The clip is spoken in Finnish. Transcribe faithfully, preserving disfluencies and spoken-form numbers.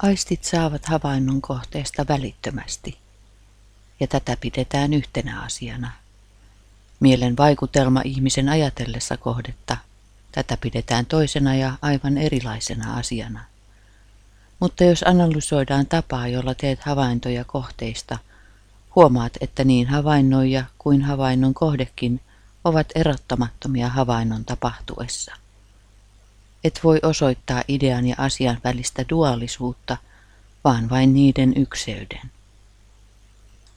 Aistit saavat havainnon kohteesta välittömästi, ja tätä pidetään yhtenä asiana. Mielen vaikutelma ihmisen ajatellessa kohdetta, tätä pidetään toisena ja aivan erilaisena asiana. Mutta jos analysoidaan tapaa, jolla teet havaintoja kohteista, huomaat, että niin havainnoija kuin havainnon kohdekin ovat erottamattomia havainnon tapahtuessa. Et voi osoittaa idean ja asian välistä duaalisuutta, vaan vain niiden ykseyden.